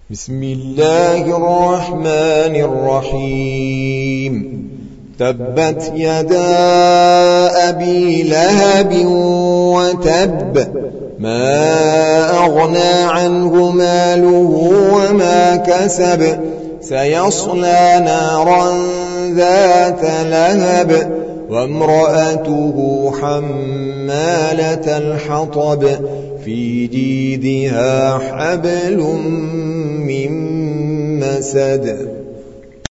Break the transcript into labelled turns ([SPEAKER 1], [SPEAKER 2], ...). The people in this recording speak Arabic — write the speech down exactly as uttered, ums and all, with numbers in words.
[SPEAKER 1] بسم الله الرحمن الرحيم تبت يدا أبي لهب وتب ما أغنى عنه ماله وما كسب سيصلى نارا ذات لهب وامرأته حمالة الحطب في جيدها حبل من مسد